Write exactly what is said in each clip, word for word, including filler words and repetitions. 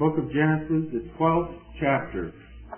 book of Genesis, the twelfth chapter.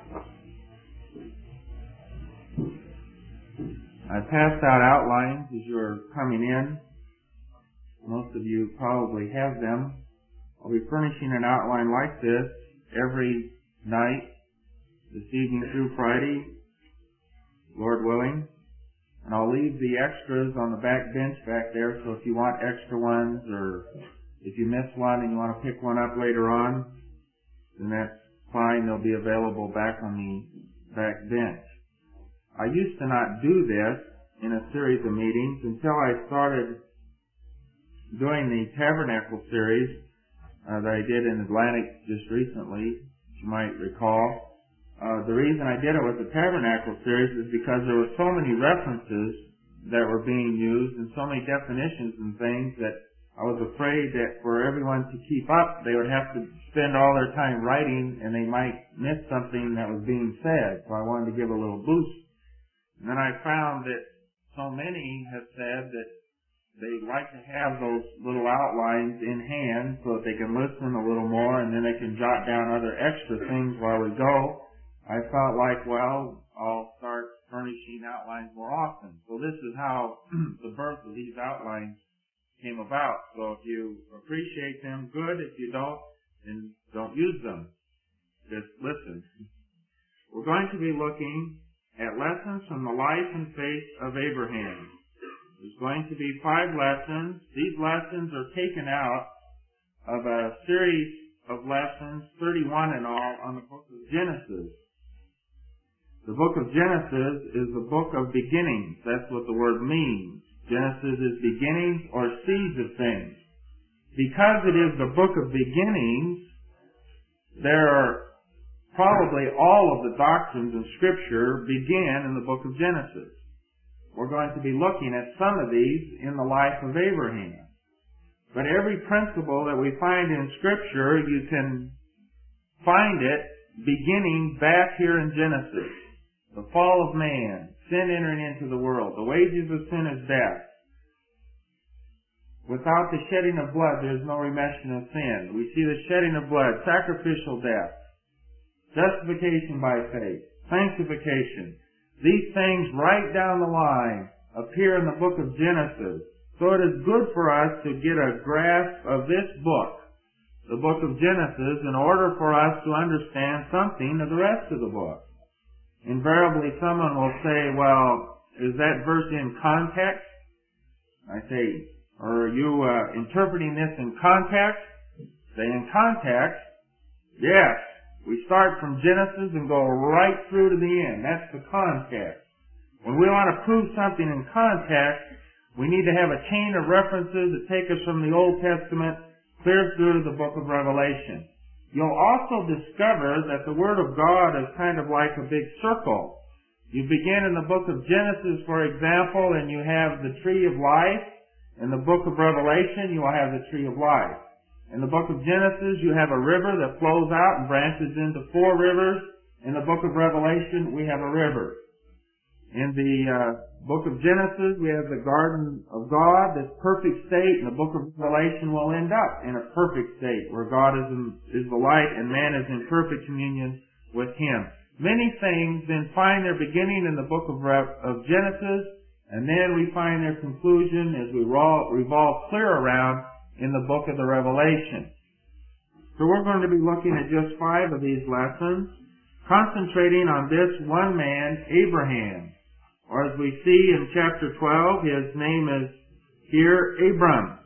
I passed out outlines as you're coming in. Most of you probably have them. I'll be furnishing an outline like this every night, this evening through Friday, Lord willing. And I'll leave the extras on the back bench back there, so if you want extra ones, or if you miss one and you want to pick one up later on, then that's fine. They'll be available back on the back bench. I used to not do this in a series of meetings until I started doing the Tabernacle series uh, that I did in Atlantic just recently, as you might recall. Uh, the reason I did it with the Tabernacle series is because there were so many references that were being used and so many definitions and things that I was afraid that for everyone to keep up, they would have to spend all their time writing and they might miss something that was being said. So I wanted to give a little boost. And then I found that so many have said that they like to have those little outlines in hand so that they can listen a little more and then they can jot down other extra things while we go. I felt like, well, I'll start furnishing outlines more often. So this is how the birth of these outlines came about. So if you appreciate them, good. If you don't, then don't use them. Just listen. We're going to be looking at lessons from the life and faith of Abraham. There's going to be five lessons. These lessons are taken out of a series of lessons, thirty-one in all, on the book of Genesis. The book of Genesis is the book of beginnings. That's what the word means. Genesis is beginnings or seeds of things. Because it is the book of beginnings, there are probably all of the doctrines in Scripture begin in the book of Genesis. We're going to be looking at some of these in the life of Abraham. But every principle that we find in Scripture, you can find it beginning back here in Genesis. The fall of man, sin entering into the world. The wages of sin is death. Without the shedding of blood, there is no remission of sin. We see the shedding of blood, sacrificial death, justification by faith, sanctification. These things right down the line appear in the book of Genesis. So it is good for us to get a grasp of this book, the book of Genesis, in order for us to understand something of the rest of the book. Invariably, someone will say, well, is that verse in context? I say, are you uh, interpreting this in context? Say, in context, yes. We start from Genesis and go right through to the end. That's the context. When we want to prove something in context, we need to have a chain of references that take us from the Old Testament clear through to the book of Revelation. You'll also discover that the Word of God is kind of like a big circle. You begin in the book of Genesis, for example, and you have the tree of life. In the book of Revelation, you will have the tree of life. In the book of Genesis, you have a river that flows out and branches into four rivers. In the book of Revelation, we have a river. In the uh, book of Genesis, we have the garden of God, this perfect state, and the book of Revelation will end up in a perfect state where God is, in, is the light and man is in perfect communion with Him. Many things then find their beginning in the book of, Re- of Genesis, and then we find their conclusion as we ro- revolve clear around in the book of the Revelation. So we're going to be looking at just five of these lessons, concentrating on this one man, Abraham. Or as we see in chapter twelve, his name is here Abram.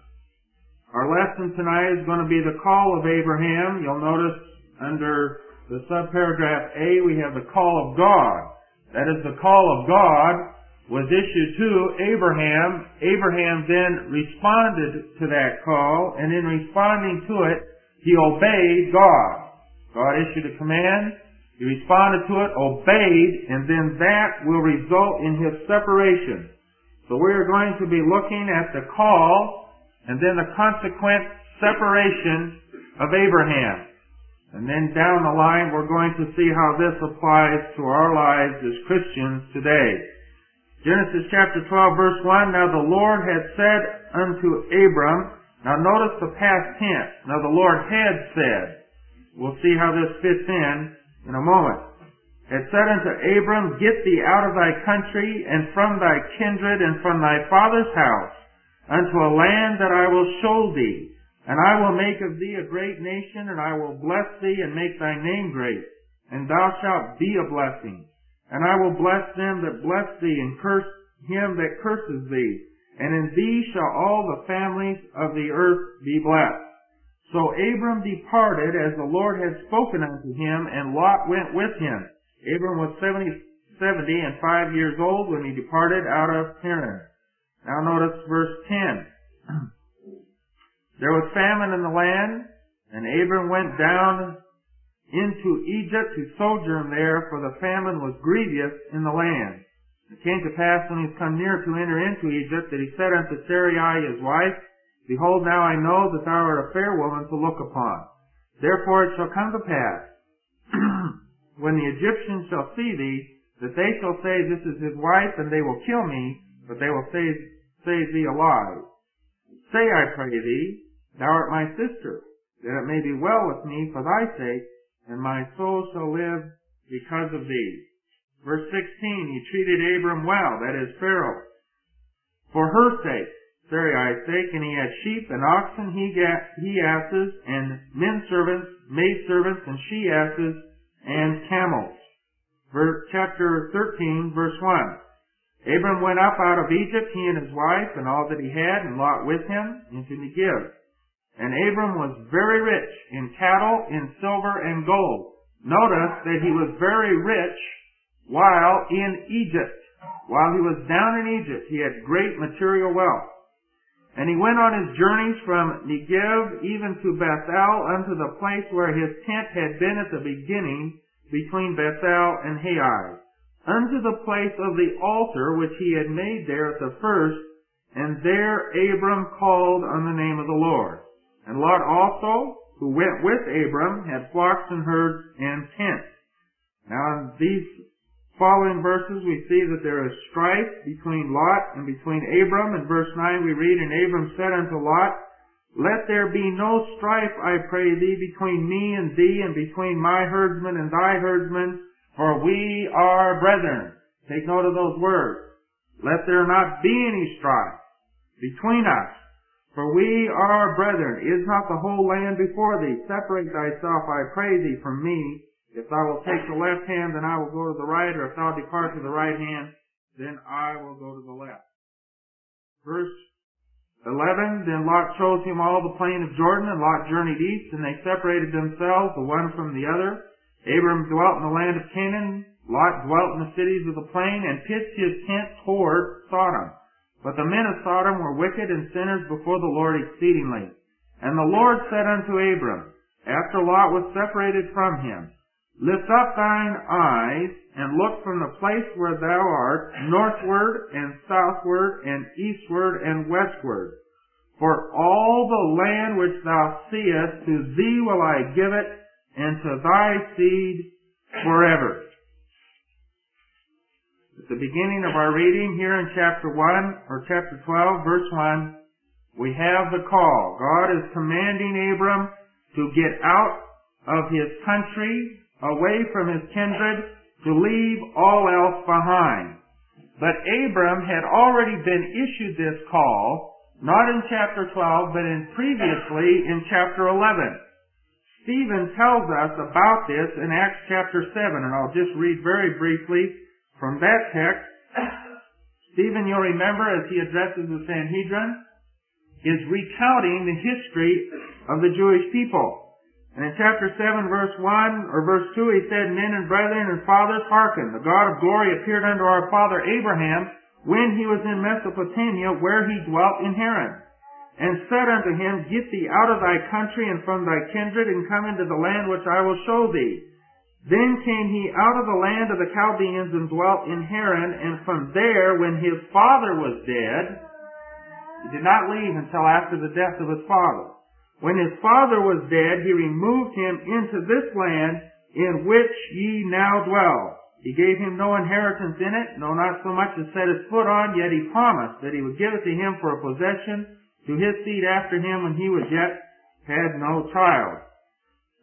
Our lesson tonight is going to be the call of Abraham. You'll notice under the subparagraph A, we have the call of God. That is, the call of God was issued to Abraham. Abraham then responded to that call, and in responding to it, he obeyed God. God issued a command. He responded to it, obeyed, and then that will result in his separation. So we are going to be looking at the call and then the consequent separation of Abraham. And then down the line we're going to see how this applies to our lives as Christians today. Genesis chapter twelve verse one, now the Lord had said unto Abram, now notice the past tense, now the Lord had said. we'll see how this fits in in a moment. It said unto Abram, Get thee out of thy country, and from thy kindred, and from thy father's house, unto a land that I will show thee. And I will make of thee a great nation, and I will bless thee, and make thy name great. And thou shalt be a blessing. And I will bless them that bless thee, and curse him that curses thee. And in thee shall all the families of the earth be blessed. So Abram departed, as the Lord had spoken unto him, and Lot went with him. Abram was seventy, seventy and five years old when he departed out of Haran. Now notice verse ten. There was famine in the land, and Abram went down into Egypt to sojourn there, for the famine was grievous in the land. It came to pass, when he was come near to enter into Egypt, that he said unto Sarai his wife, Behold, now I know that thou art a fair woman to look upon. Therefore it shall come to pass, when the Egyptians shall see thee, that they shall say, This is his wife, and they will kill me, but they will save, save thee alive. Say, I pray thee, Thou art my sister, that it may be well with me for thy sake, and my soul shall live because of thee. Verse sixteen, He treated Abram well, that is Pharaoh, for her sake, Sarai's sake, and he had sheep and oxen, he asses, and men servants, maid servants, and she asses, and camels. Verse, chapter thirteen, verse one. Abram went up out of Egypt, he and his wife, and all that he had, and Lot with him, into Negev. And Abram was very rich in cattle, in silver, and gold. Notice that he was very rich while in Egypt. While he was down in Egypt, he had great material wealth. And he went on his journeys from Negev even to Bethel, unto the place where his tent had been at the beginning, between Bethel and Hai, unto the place of the altar which he had made there at the first, and there Abram called on the name of the Lord. And Lot also, who went with Abram, had flocks and herds and tents. Now in these following verses we see that there is strife between Lot and between Abram. In verse nine we read, And Abram said unto Lot, Let there be no strife, I pray thee, between me and thee, and between my herdsmen and thy herdsmen, for we are brethren. Take note of those words. Let there not be any strife between us, for we are brethren. Is not the whole land before thee? Separate thyself, I pray thee, from me. If thou wilt take the left hand, then I will go to the right, or if thou depart to the right hand, then I will go to the left. Verse eleven, Then Lot chose him all the plain of Jordan, and Lot journeyed east, and they separated themselves, the one from the other. Abram dwelt in the land of Canaan, Lot dwelt in the cities of the plain, and pitched his tent toward Sodom. But the men of Sodom were wicked and sinners before the Lord exceedingly. And the Lord said unto Abram, after Lot was separated from him, Lift up thine eyes, and look from the place where thou art, northward and southward and eastward and westward. For all the land which thou seest, to thee will I give it, and to thy seed forever. At the beginning of our reading here in chapter one, or chapter twelve, verse one, we have the call. God is commanding Abram to get out of his country, away from his kindred, to leave all else behind. But Abram had already been issued this call, not in chapter twelve, but in previously in chapter eleven. Stephen tells us about this in Acts chapter seven, and I'll just read very briefly from that text. Stephen, you'll remember, as he addresses the Sanhedrin, is recounting the history of the Jewish people. And in chapter seven, verse one, or verse two, he said, Men and brethren and fathers, hearken. The God of glory appeared unto our father Abraham when he was in Mesopotamia, where he dwelt in Haran, and said unto him, Get thee out of thy country and from thy kindred, and come into the land which I will show thee. Then came he out of the land of the Chaldeans and dwelt in Haran, and from there, when his father was dead, he did not leave until after the death of his father. When his father was dead, he removed him into this land in which ye now dwell. He gave him no inheritance in it, no, not so much as set his foot on, yet he promised that he would give it to him for a possession to his seed after him when he was yet had no child.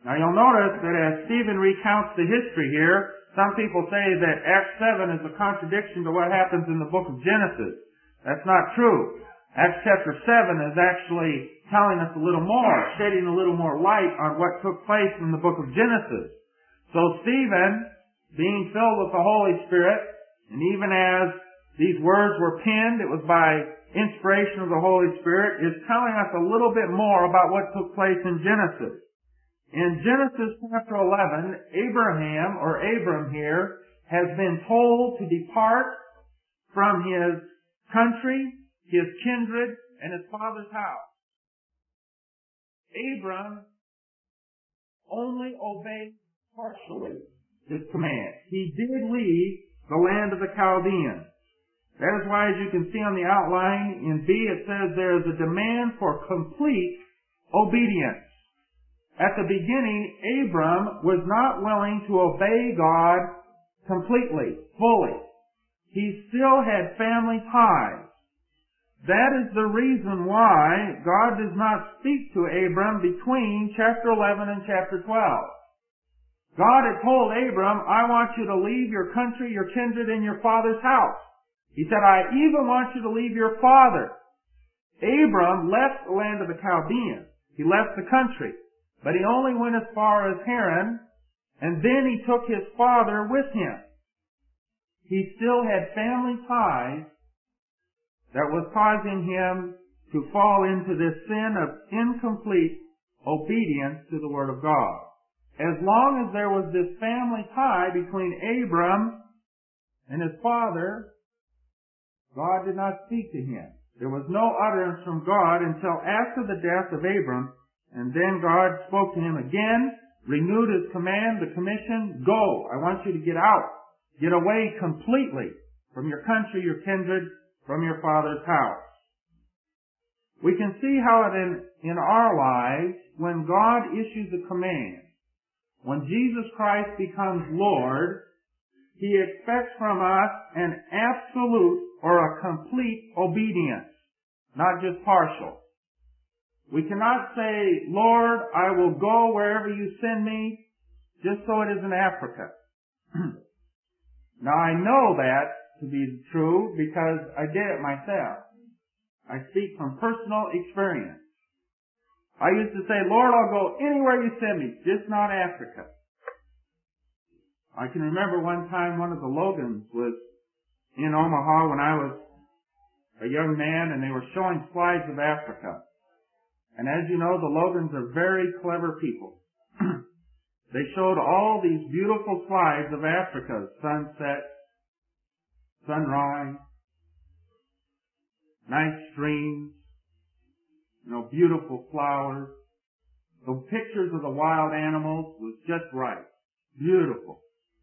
Now you'll notice that as Stephen recounts the history here, some people say that Acts seven is a contradiction to what happens in the book of Genesis. That's not true. Acts chapter seven is actually telling us a little more, shedding a little more light on what took place in the book of Genesis. So Stephen, being filled with the Holy Spirit, and even as these words were penned, it was by inspiration of the Holy Spirit, is telling us a little bit more about what took place in Genesis. In Genesis chapter eleven, Abraham, or Abram here, has been told to depart from his country, his kindred, and his father's house. Abram only obeyed partially his command. He did leave the land of the Chaldeans. That is why, as you can see on the outline in B, it says there is a demand for complete obedience. At the beginning, Abram was not willing to obey God completely, fully. He still had family ties. That is the reason why God does not speak to Abram between chapter eleven and chapter twelve. God had told Abram, I want you to leave your country, your kindred, and your father's house. He said, I even want you to leave your father. Abram left the land of the Chaldeans. He left the country. But he only went as far as Haran, and then he took his father with him. He still had family ties that was causing him to fall into this sin of incomplete obedience to the Word of God. As long as there was this family tie between Abram and his father, God did not speak to him. There was no utterance from God until after the death of Abram, and then God spoke to him again, renewed his command, the commission, go. I want you to get out. Get away completely from your country, your kindred, from your father's house. We can see how it in, in our lives, when God issues a command, when Jesus Christ becomes Lord, He expects from us an absolute or a complete obedience, not just partial. We cannot say, Lord, I will go wherever you send me, just so it is in Africa. Now I know that to be true because I did it myself. I speak from personal experience. I used to say, Lord, I'll go anywhere you send me, just not Africa. I can remember one time one of the Logans was in Omaha when I was a young man, and they were showing slides of Africa. And as you know, the Logans are very clever people. They showed all these beautiful slides of Africa, sunset, sunrise, nice streams, you know, beautiful flowers. The pictures of the wild animals was just right. Beautiful.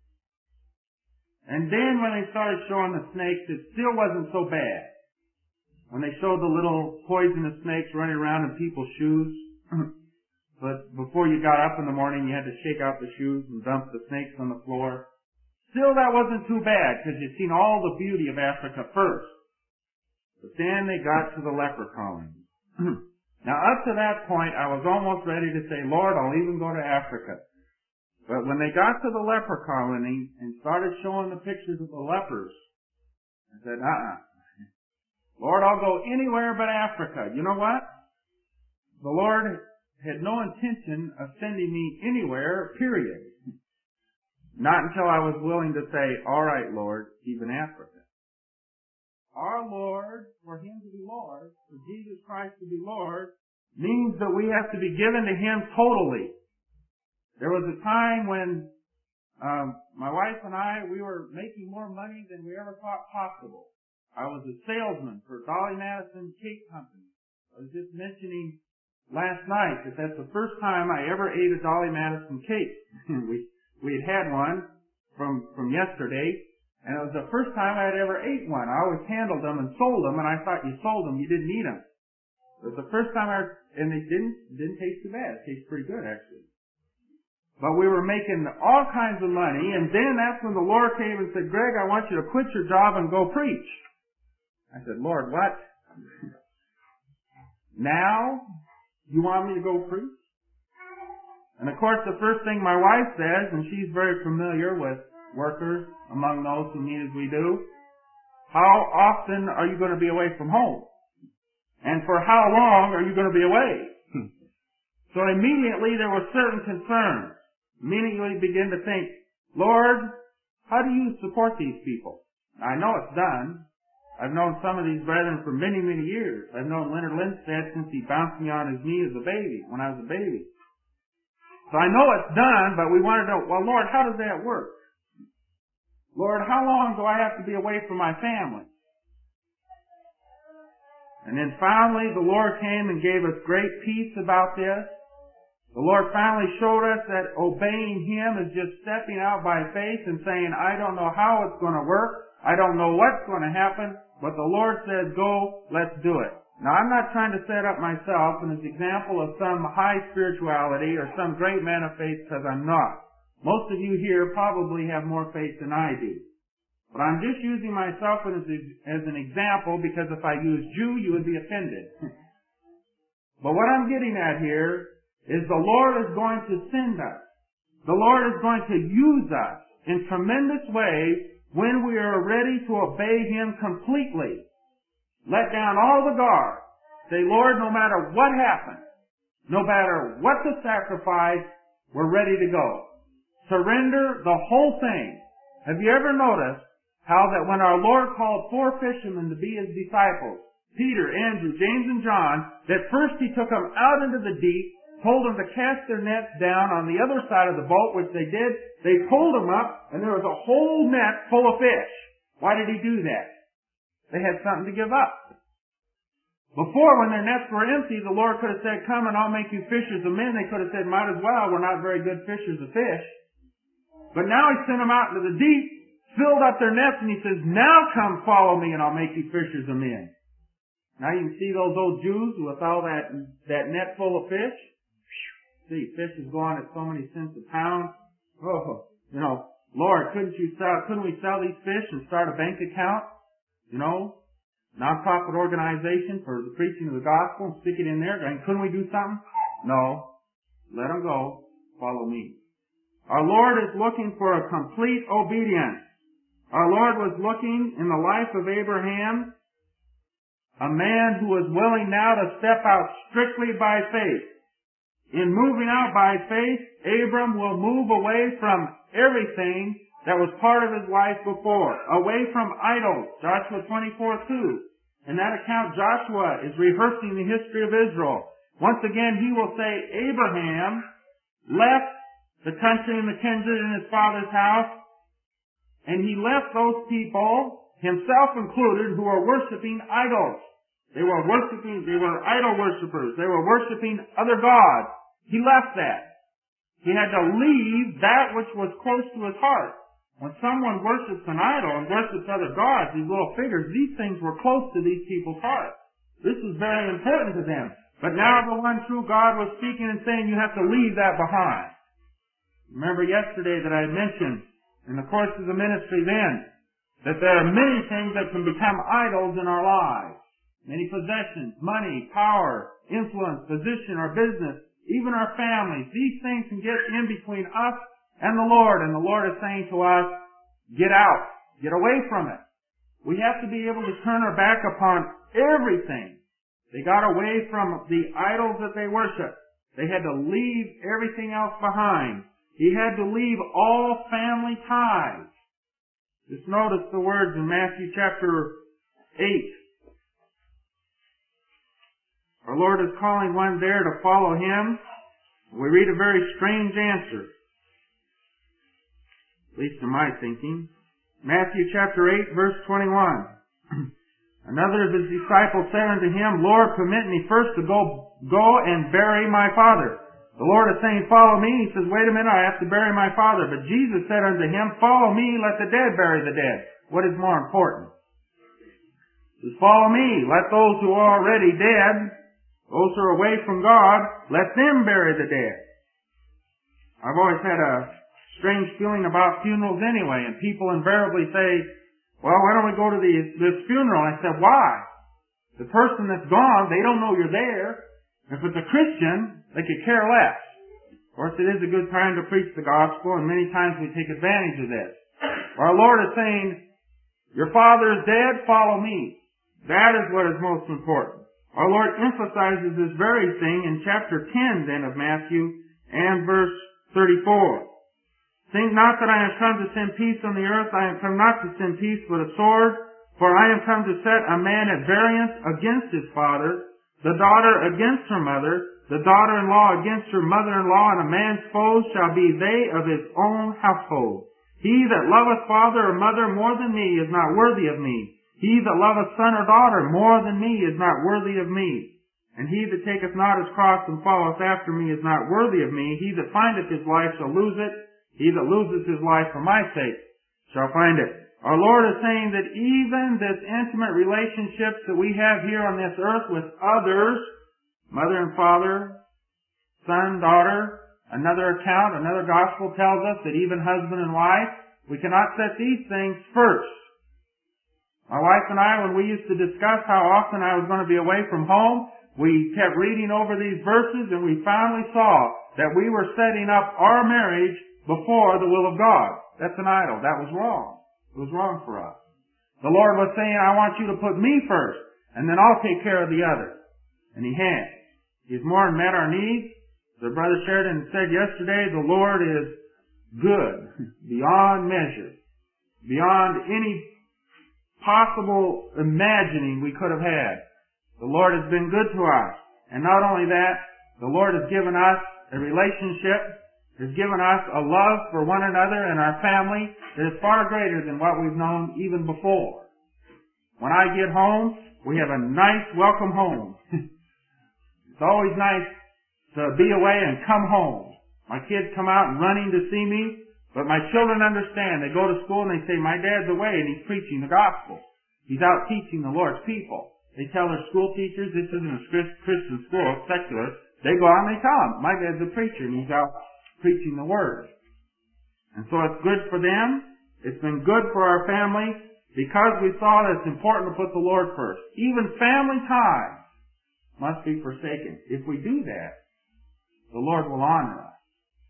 And then when they started showing the snakes, it still wasn't so bad. When they showed the little poisonous snakes running around in people's shoes, but before you got up in the morning, you had to shake out the shoes and dump the snakes on the floor. Still, that wasn't too bad, because you'd seen all the beauty of Africa first. But then they got to the leper colony. Now, up to that point, I was almost ready to say, Lord, I'll even go to Africa. But when they got to the leper colony and started showing the pictures of the lepers, I said, uh-uh. Lord, I'll go anywhere but Africa. You know what? The Lord had no intention of sending me anywhere, period. Not until I was willing to say, all right, Lord, even Africa. Our Lord, for Him to be Lord, for Jesus Christ to be Lord, means that we have to be given to Him totally. There was a time when um, my wife and I, we were making more money than we ever thought possible. I was a salesman for Dolly Madison Cake Company. I was just mentioning last night that that's the first time I ever ate a Dolly Madison cake. we we had had one from from yesterday, and it was the first time I had ever ate one. I always handled them and sold them, and I thought you sold them, you didn't eat them. It was the first time I, and they didn't didn't taste too bad. It tastes pretty good actually. But we were making all kinds of money, and then that's when the Lord came and said, Greg, I want you to quit your job and go preach. I said, Lord, what? Now? You want me to go preach? And of course, the first thing my wife says, and she's very familiar with workers among those who need as we do, how often are you going to be away from home? And for how long are you going to be away? Hmm. So immediately there were certain concerns. Immediately begin to think, Lord, how do you support these people? I know it's done. I've known some of these brethren for many, many years. I've known Leonard Lindstedt since he bounced me on his knee as a baby, when I was a baby. So I know it's done, but we want to know, well, Lord, how does that work? Lord, how long do I have to be away from my family? And then finally, the Lord came and gave us great peace about this. The Lord finally showed us that obeying Him is just stepping out by faith and saying, I don't know how it's going to work. I don't know what's going to happen, but the Lord says, go, let's do it. Now, I'm not trying to set up myself as an example of some high spirituality or some great man of faith, because I'm not. Most of you here probably have more faith than I do. But I'm just using myself as, as an example, because if I used you, you would be offended. But what I'm getting at here is the Lord is going to send us. The Lord is going to use us in tremendous ways when we are ready to obey Him completely. Let down all the guard. Say, Lord, no matter what happens, no matter what the sacrifice, we're ready to go. Surrender the whole thing. Have you ever noticed how that when our Lord called four fishermen to be His disciples, Peter, Andrew, James, and John, that first He took them out into the deep, told them to cast their nets down on the other side of the boat, which they did. They pulled them up, and there was a whole net full of fish. Why did He do that? They had something to give up. Before, when their nets were empty, the Lord could have said, come and I'll make you fishers of men. They could have said, might as well, we're not very good fishers of fish. But now He sent them out into the deep, filled up their nets, and He says, now come follow me and I'll make you fishers of men. Now you can see those old Jews with all that, that net full of fish. See, fish is going at so many cents a pound. Oh, you know, Lord, couldn't you sell, couldn't we sell these fish and start a bank account? You know, non-profit organization for the preaching of the gospel and stick it in there. And couldn't we do something? No. Let them go. Follow me. Our Lord is looking for a complete obedience. Our Lord was looking in the life of Abraham, a man who was willing now to step out strictly by faith. In moving out by faith, Abram will move away from everything that was part of his life before, away from idols, Joshua twenty-four two. In that account, Joshua is rehearsing the history of Israel. Once again, he will say, Abraham left the country and the kindred in his father's house, and he left those people, himself included, who were worshiping idols. They were worshiping, they were idol worshipers. They were worshiping other gods. He left that. He had to leave that which was close to his heart. When someone worships an idol and worships other gods, these little figures, these things were close to these people's hearts. This was very important to them. But now the one true God was speaking and saying, you have to leave that behind. Remember yesterday that I mentioned in the course of the ministry then, that there are many things that can become idols in our lives. Many possessions, money, power, influence, position, our business, even our families. These things can get in between us and the Lord. And the Lord is saying to us, get out. Get away from it. We have to be able to turn our back upon everything. They got away from the idols that they worshiped. They had to leave everything else behind. He had to leave all family ties. Just notice the words in Matthew chapter eight. Our Lord is calling one there to follow Him. We read a very strange answer, at least in my thinking. Matthew chapter eight, verse twenty-one. Another of His disciples said unto Him, Lord, permit me first to go, go and bury my father. The Lord is saying, follow me. He says, wait a minute, I have to bury my father. But Jesus said unto him, follow me, let the dead bury the dead. What is more important? He says, follow me, let those who are already dead, those who are away from God, let them bury the dead. I've always had a strange feeling about funerals anyway, and people invariably say, well, why don't we go to the, this funeral? And I said, why? The person that's gone, they don't know you're there. If it's a Christian, they could care less. Of course, it is a good time to preach the gospel, and many times we take advantage of this. Our Lord is saying, your father is dead, follow me. That is what is most important. Our Lord emphasizes this very thing in chapter ten then of Matthew and verse thirty-four. Think not that I am come to send peace on the earth. I am come not to send peace but a sword. For I am come to set a man at variance against his father, the daughter against her mother, the daughter-in-law against her mother-in-law, and a man's foes shall be they of his own household. He that loveth father or mother more than me is not worthy of me. He that loveth son or daughter more than me is not worthy of me. And he that taketh not his cross and followeth after me is not worthy of me. He that findeth his life shall lose it. He that loseth his life for my sake shall find it. Our Lord is saying that even this intimate relationships that we have here on this earth with others, mother and father, son, daughter, another account, another gospel tells us that even husband and wife, we cannot set these things first. My wife and I, when we used to discuss how often I was going to be away from home, we kept reading over these verses and we finally saw that we were setting up our marriage before the will of God. That's an idol. That was wrong. It was wrong for us. The Lord was saying, I want you to put me first, and then I'll take care of the others. And He has. He's more than met our needs. The Brother Sheridan said yesterday, the Lord is good, beyond measure, beyond any possible imagining we could have had. The Lord has been good to us. And not only that, the Lord has given us a relationship, has given us a love for one another and our family that is far greater than what we've known even before. When I get home, we have a nice welcome home. It's always nice to be away and come home. My kids come out and running to see me, but my children understand. They go to school and they say, my dad's away and he's preaching the gospel. He's out teaching the Lord's people. They tell their school teachers, this isn't a Christian school, it's secular. They go out and they tell them, my dad's a preacher and he's out preaching the Word. And so it's good for them. It's been good for our family because we saw that it's important to put the Lord first. Even family ties must be forsaken. If we do that, the Lord will honor us.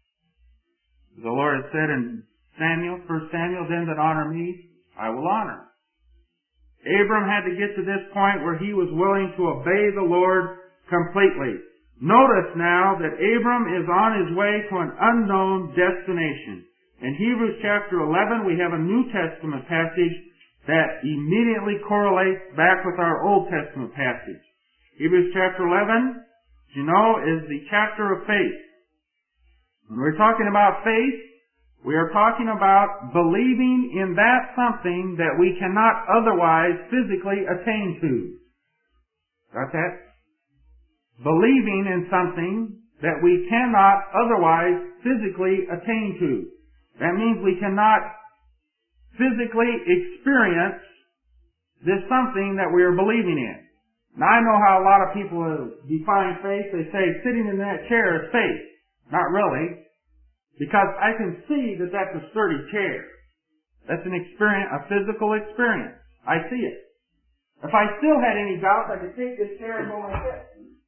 The Lord had said in Samuel, First Samuel, them that honor me, I will honor. Abram had to get to this point where he was willing to obey the Lord completely. Notice now that Abram is on his way to an unknown destination. In Hebrews chapter eleven, we have a New Testament passage that immediately correlates back with our Old Testament passage. Hebrews chapter eleven, you know, is the chapter of faith. When we're talking about faith, we are talking about believing in that something that we cannot otherwise physically attain to. Got that? Believing in something that we cannot otherwise physically attain to. That means we cannot physically experience this something that we are believing in. Now I know how a lot of people define faith. They say sitting in that chair is faith. Not really. Because I can see that that's a sturdy chair. That's an experience, a physical experience. I see it. If I still had any doubts, I could take this chair and go like this.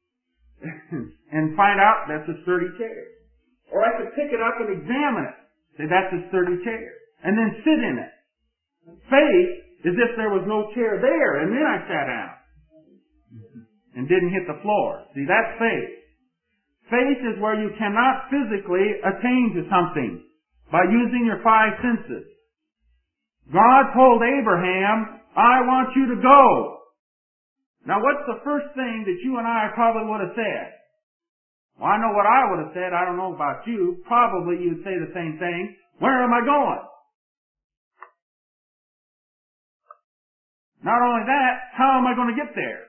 and find out that's a sturdy chair. Or I could pick it up and examine it. Say that's a sturdy chair. And then sit in it. Faith is if there was no chair there and then I sat down. And didn't hit the floor. See, that's faith. Faith is where you cannot physically attain to something by using your five senses. God told Abraham, I want you to go. Now what's the first thing that you and I probably would have said? Well, I know what I would have said. I don't know about you. Probably you'd say the same thing. Where am I going? Not only that, how am I going to get there?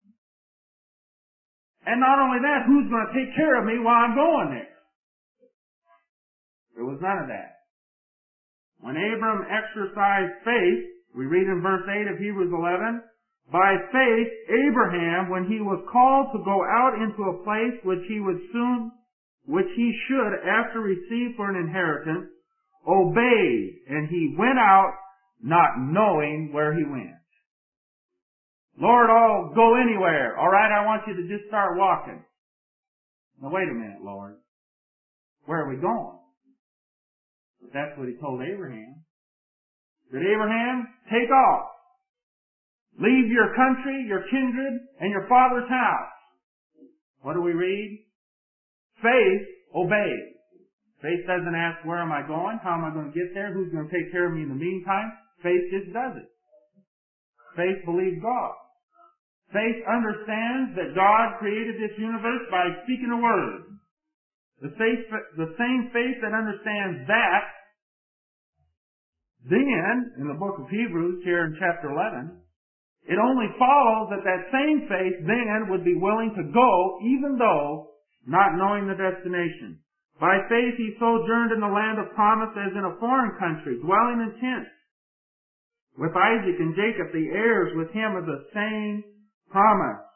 And not only that, who's going to take care of me while I'm going there? There was none of that. When Abram exercised faith, we read in verse eight of Hebrews eleven, by faith, Abraham, when he was called to go out into a place which he would soon, which he should after receive for an inheritance, obeyed, and he went out not knowing where he went. Lord, I'll go anywhere. All right, I want you to just start walking. Now wait a minute, Lord. where are we going? But that's what he told Abraham. That Abraham, take off. Leave your country, your kindred, and your father's house. What do we read? Faith obeys. Faith doesn't ask, where am I going? How am I going to get there? Who's going to take care of me in the meantime? Faith just does it. Faith believes God. Faith understands that God created this universe by speaking a word. The, faith, the same faith that understands that, then, in the book of Hebrews, here in chapter eleven, it only follows that that same faith then would be willing to go, even though not knowing the destination. By faith he sojourned in the land of promise as in a foreign country, dwelling in tents, with Isaac and Jacob, the heirs with him of the same promise.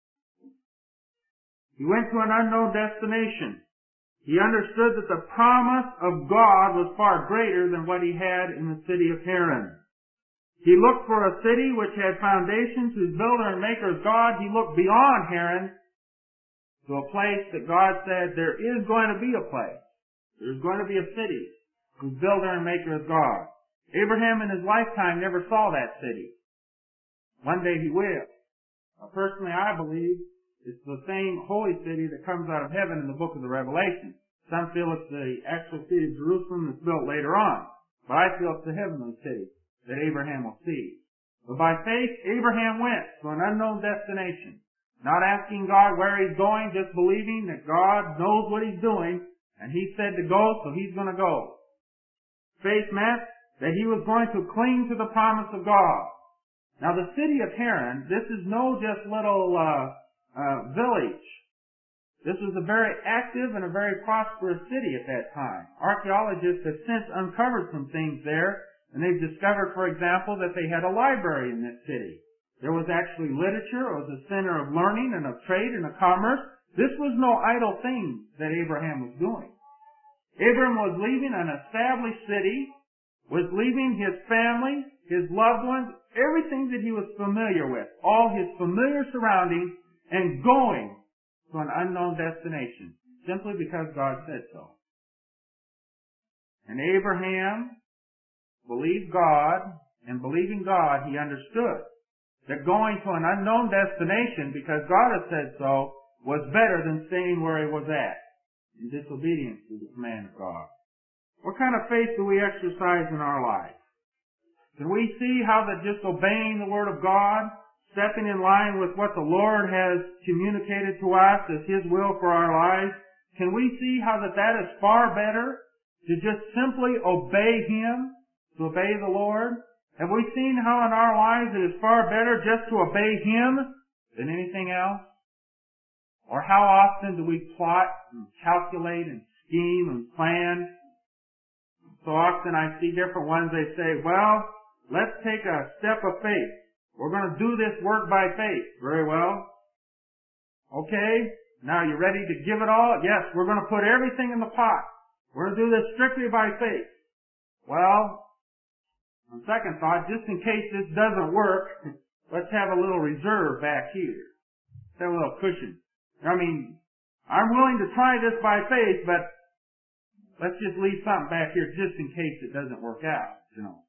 He went to an unknown destination. He understood that the promise of God was far greater than what he had in the city of Haran. He looked for a city which had foundations, whose builder and maker is God. He looked beyond Haran to a place that God said there is going to be a place. There's going to be a city whose builder and maker is God. Abraham in his lifetime never saw that city. One day he will. Now, personally, I believe it's the same holy city that comes out of heaven in the book of the Revelation. Some feel it's the actual city of Jerusalem that's built later on. But I feel it's the heavenly city that Abraham will see. But by faith, Abraham went to an unknown destination, not asking God where he's going, just believing that God knows what he's doing, and he said to go, so he's going to go. Faith meant that he was going to cling to the promise of God. Now the city of Haran, this is no just little uh, uh, village. This was a very active and a very prosperous city at that time. Archaeologists have since uncovered some things there, and they've discovered, for example, that they had a library in this city. There was actually literature. It was a center of learning and of trade and of commerce. This was no idle thing that Abraham was doing. Abraham was leaving an established city, was leaving his family, his loved ones, everything that he was familiar with, all his familiar surroundings, and going to an unknown destination, simply because God said so. And Abraham believed God, and believing God, he understood that going to an unknown destination, because God had said so, was better than staying where he was at, in disobedience to the command of God. What kind of faith do we exercise in our life? Can we see how that just obeying the Word of God, stepping in line with what the Lord has communicated to us as His will for our lives, can we see how that that is far better to just simply obey Him, to obey the Lord? Have we seen how in our lives it is far better just to obey Him than anything else? Or how often do we plot and calculate and scheme and plan? So often I see different ones, they say, well, let's take a step of faith. We're going to do this work by faith. Very well. Okay, now you ready to give it all? Yes, we're going to put everything in the pot. We're going to do this strictly by faith. Well, on second thought, just in case this doesn't work, let's have a little reserve back here. Let's have a little cushion. I mean, I'm willing to try this by faith, but let's just leave something back here just in case it doesn't work out, you know.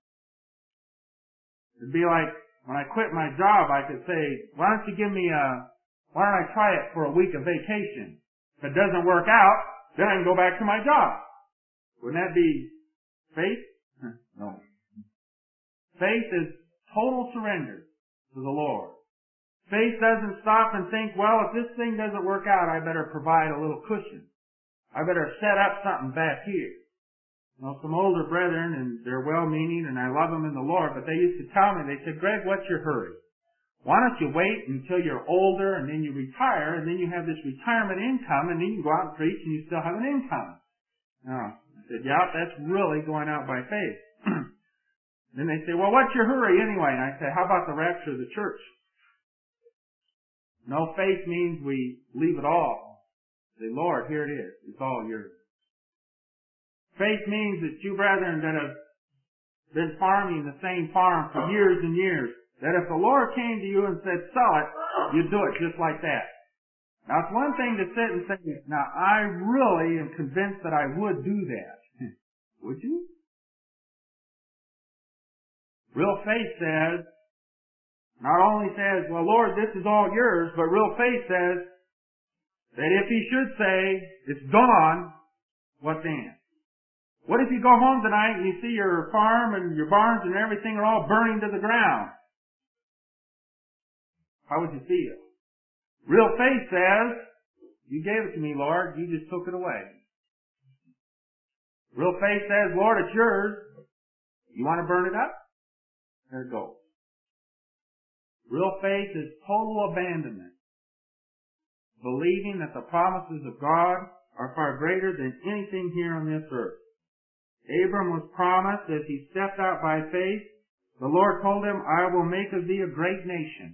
It'd be like when I quit my job, I could say, why don't you give me a, why don't I try it for a week of vacation? If it doesn't work out, then I can go back to my job. Wouldn't that be faith? No. Faith is total surrender to the Lord. Faith doesn't stop and think, well, if this thing doesn't work out, I better provide a little cushion. I better set up something back here. You know, some older brethren, and they're well-meaning, and I love them in the Lord, but they used to tell me, they said, Greg, what's your hurry? Why don't you wait until you're older, and then you retire, and then you have this retirement income, and then you go out and preach, and you still have an income? No. I said, yeah, that's really going out by faith. Then they say, well, what's your hurry anyway? And I say, how about the rapture of the church? No, faith means we leave it all. Say, Lord, here it is. It's all yours. Faith means that you brethren that have been farming the same farm for years and years, that if the Lord came to you and said, sell it, you'd do it just like that. Now, it's one thing to sit and say, now, I really am convinced that I would do that. Would you? Real faith says, not only says, well, Lord, this is all yours, but real faith says that if he should say, it's gone, what then? What if you go home tonight and you see your farm and your barns and everything are all burning to the ground? How would you feel? Real faith says, you gave it to me, Lord, you just took it away. Real faith says, Lord, it's yours. You want to burn it up? There it goes. Real faith is total abandonment, believing that the promises of God are far greater than anything here on this earth. Abram was promised as he stepped out by faith. The Lord told him, I will make of thee a great nation.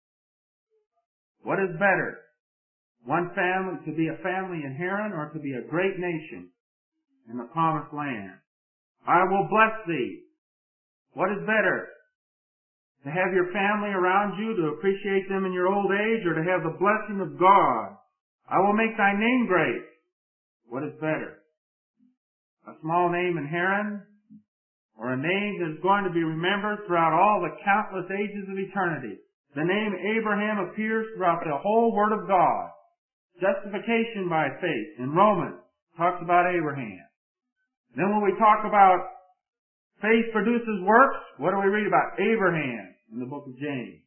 What is better? One family, to be a family in Haran, or to be a great nation in the promised land? I will bless thee. What is better? To have your family around you, to appreciate them in your old age, or to have the blessing of God? I will make thy name great. What is better? A small name in Haran, or a name that is going to be remembered throughout all the countless ages of eternity? The name Abraham appears throughout the whole Word of God. Justification by faith in Romans talks about Abraham. Then when we talk about faith produces works, what do we read about? Abraham in the book of James.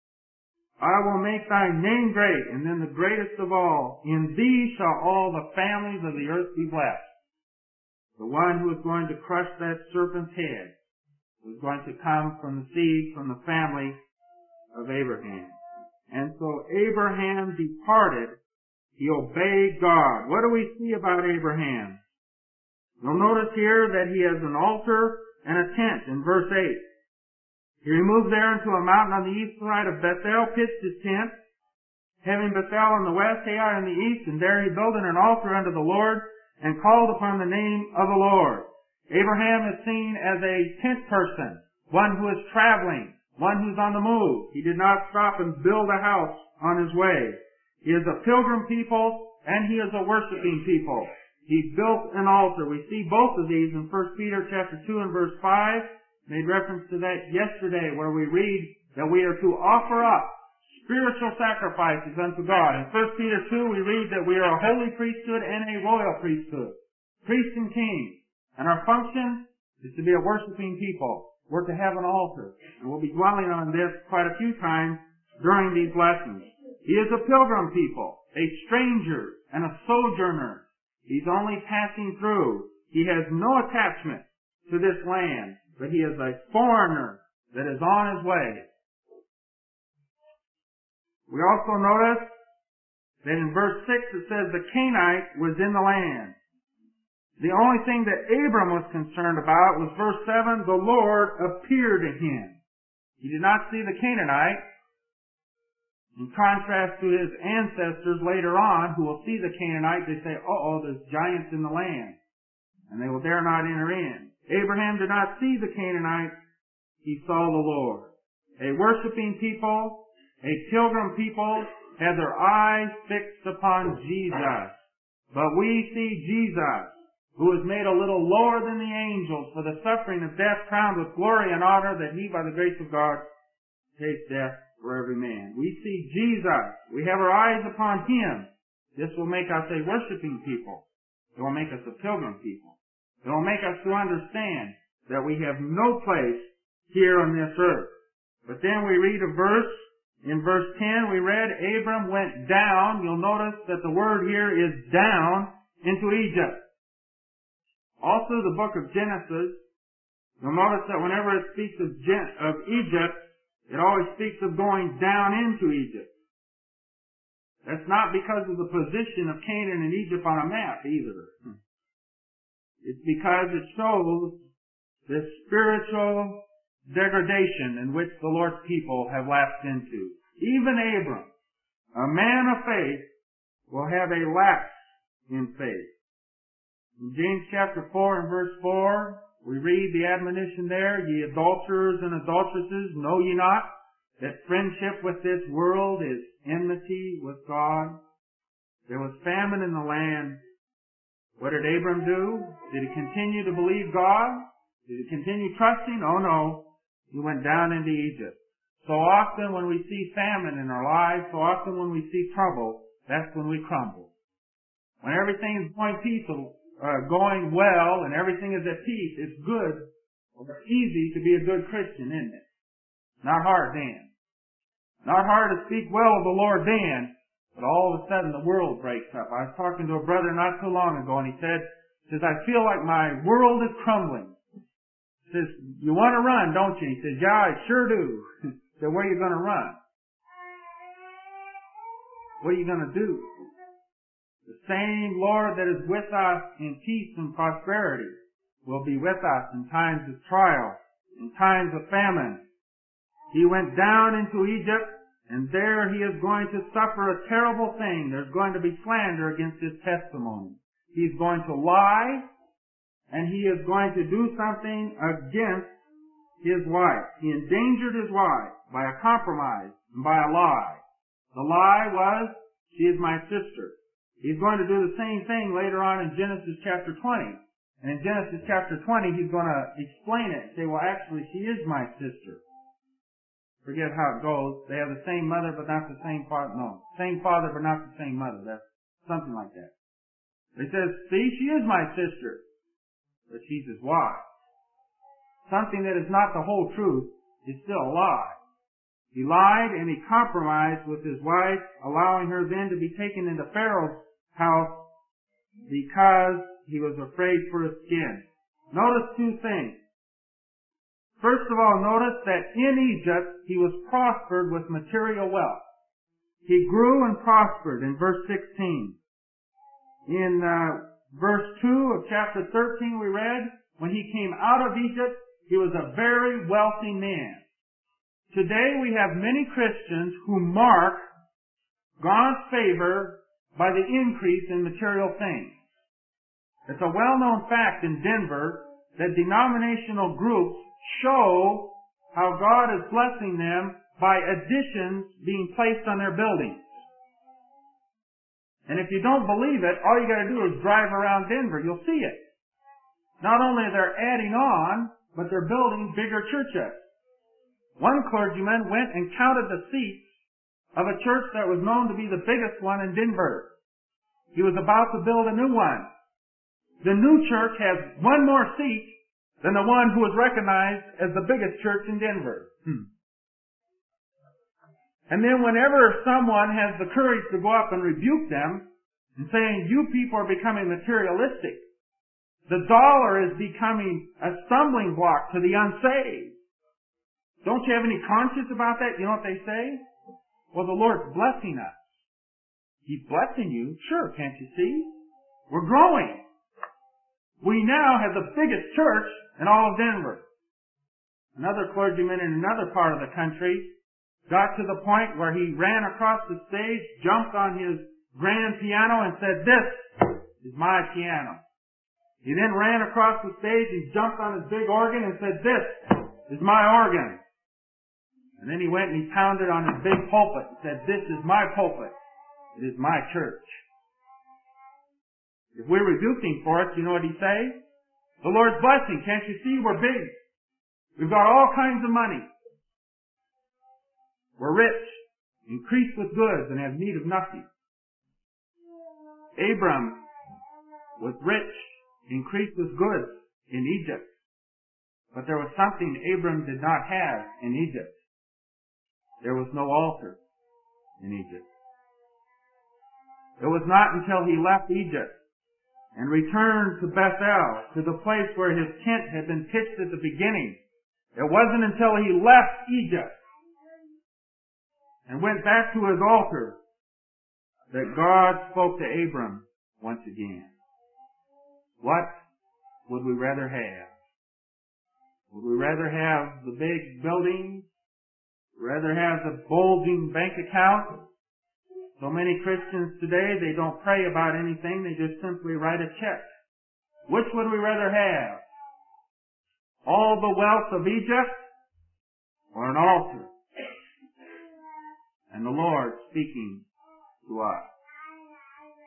I will make thy name great, and then the greatest of all. In thee shall all the families of the earth be blessed. The one who is going to crush that serpent's head was going to come from the seed, from the family of Abraham. And so Abraham departed. He obeyed God. What do we see about Abraham? You'll notice here that he has an altar and a tent in verse eight. He removed there into a mountain on the east side of Bethel, pitched his tent, having Bethel on the west, Ai on the east, and there he built an altar unto the Lord, and called upon the name of the Lord. Abraham is seen as a tent person, one who is traveling, one who's on the move. He did not stop and build a house on his way. He is a pilgrim people, and he is a worshiping people. He built an altar. We see both of these in First Peter chapter two and verse five. Made reference to that yesterday, where we read that we are to offer up spiritual sacrifices unto God. In First Peter two, we read that we are a holy priesthood and a royal priesthood, priest and king. And our function is to be a worshiping people. We're to have an altar. And we'll be dwelling on this quite a few times during these lessons. He is a pilgrim people, a stranger and a sojourner. He's only passing through. He has no attachment to this land, but he is a foreigner that is on his way. We also notice that in verse six it says the Canaanite was in the land. The only thing that Abram was concerned about was verse seven, the Lord appeared to him. He did not see the Canaanite, in contrast to his ancestors later on who will see the Canaanite. They say, uh-oh, there's giants in the land, and they will dare not enter in. Abraham did not see the Canaanite, he saw the Lord. A worshiping people, a pilgrim people, had their eyes fixed upon Jesus. But we see Jesus, who was made a little lower than the angels for the suffering of death, crowned with glory and honor, that he, by the grace of God, tastes death for every man. We see Jesus. We have our eyes upon him. This will make us a worshiping people. It will make us a pilgrim people. It will make us to understand that we have no place here on this earth. But then we read a verse. In verse ten, we read, Abram went down. You'll notice that the word here is down into Egypt. Also, the book of Genesis, you'll notice that whenever it speaks of, Gen- of Egypt, it always speaks of going down into Egypt. That's not because of the position of Canaan and Egypt on a map either. It's because it shows the spiritual degradation in which the Lord's people have lapsed into. Even Abram, a man of faith, will have a lapse in faith. In James chapter four and verse four, we read the admonition there, ye adulterers and adulteresses, know ye not that friendship with this world is enmity with God? There was famine in the land. What did Abram do? Did he continue to believe God? Did he continue trusting? Oh no. He went down into Egypt. So often when we see famine in our lives, so often when we see trouble, that's when we crumble. When everything is going peaceful, uh, going well and everything is at peace, it's good or easy to be a good Christian, isn't it? Not hard then. Not hard to speak well of the Lord then, but all of a sudden the world breaks up. I was talking to a brother not so long ago, and he said, says, I feel like my world is crumbling. He says, you want to run, don't you? He says, yeah, I sure do. So where are you going to run? What are you going to do? The same Lord that is with us in peace and prosperity will be with us in times of trial, in times of famine. He went down into Egypt, and there he is going to suffer a terrible thing. There's going to be slander against his testimony. He's going to lie, and he is going to do something against his wife. He endangered his wife by a compromise and by a lie. The lie was, she is my sister. He's going to do the same thing later on in Genesis chapter twenty. And in Genesis chapter twenty, he's going to explain it and say, well, actually, she is my sister. Forget how it goes. They have the same mother, but not the same father. No, same father, but not the same mother. That's something like that. He says, see, she is my sister, but she's his wife. Something that is not the whole truth is still a lie. He lied and he compromised with his wife, allowing her then to be taken into Pharaoh's house because he was afraid for his skin. Notice two things. First of all, notice that in Egypt he was prospered with material wealth. He grew and prospered in verse sixteen. In uh, verse two of chapter thirteen we read, when he came out of Egypt, he was a very wealthy man. Today we have many Christians who mark God's favor by the increase in material things. It's a well-known fact in Denver that denominational groups show how God is blessing them by additions being placed on their buildings. And if you don't believe it, all you got to do is drive around Denver. You'll see it. Not only are they adding on, but they're building bigger churches. One clergyman went and counted the seats of a church that was known to be the biggest one in Denver. He was about to build a new one. The new church has one more seat than the one who was recognized as the biggest church in Denver. Hmm. And then whenever someone has the courage to go up and rebuke them and saying, you people are becoming materialistic, the dollar is becoming a stumbling block to the unsaved. Don't you have any conscience about that? You know what they say? Well, the Lord's blessing us. He's blessing you. Sure, can't you see? We're growing. We now have the biggest church in all of Denver. Another clergyman in another part of the country got to the point where he ran across the stage, jumped on his grand piano and said, this is my piano. He then ran across the stage and jumped on his big organ and said, this is my organ. And then he went and he pounded on his big pulpit and said, this is my pulpit. It is my church. If we're rebuking for it, you know what he'd say? The Lord's blessing. Can't you see? We're big. We've got all kinds of money. We're rich, increased with goods, and have need of nothing. Abram was rich, increased with goods in Egypt. But there was something Abram did not have in Egypt. There was no altar in Egypt. It was not until he left Egypt and returned to Bethel, to the place where his tent had been pitched at the beginning. It wasn't until he left Egypt and went back to his altar that God spoke to Abram once again. What would we rather have? Would we rather have the big buildings? Rather have the bulging bank account? So many Christians today, they don't pray about anything. They just simply write a check. Which would we rather have? All the wealth of Egypt or an altar? And the Lord speaking to us.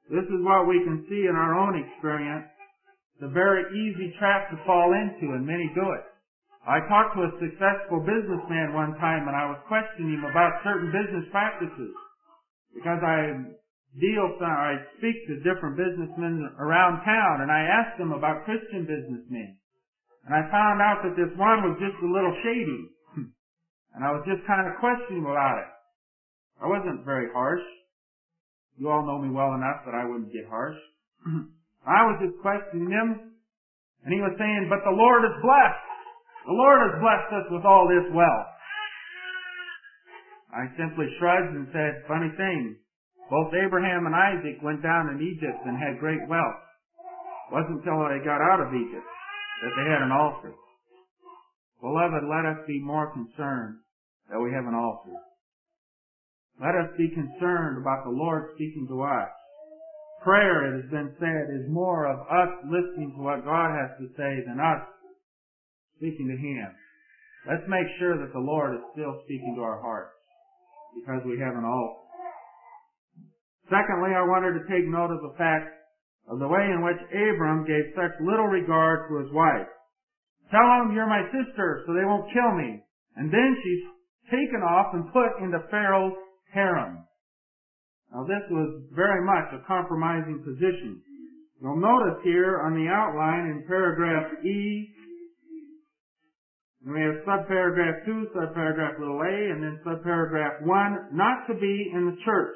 This is what we can see in our own experience. It's a very easy trap to fall into, and many do it. I talked to a successful businessman one time, and I was questioning him about certain business practices. Because I deal, I speak to different businessmen around town, and I asked them about Christian businessmen. And I found out that this one was just a little shady. And I was just kind of questioning about it. I wasn't very harsh. You all know me well enough that I wouldn't get harsh. I was just questioning him, and he was saying, but the Lord is blessed. The Lord has blessed us with all this wealth. I simply shrugged and said, funny thing, both Abraham and Isaac went down in Egypt and had great wealth. It wasn't until they got out of Egypt that they had an altar. Beloved, let us be more concerned that we have an altar. Let us be concerned about the Lord speaking to us. Prayer, it has been said, is more of us listening to what God has to say than us speaking to Him. Let's make sure that the Lord is still speaking to our hearts because we have an altar. Secondly, I wanted to take note of the fact of the way in which Abram gave such little regard to his wife. Tell them you're my sister so they won't kill me. And then she's taken off and put into Pharaoh's harem. Now this was very much a compromising position. You'll notice here on the outline in paragraph E, we have subparagraph two, subparagraph little a, and then subparagraph one, not to be in the church.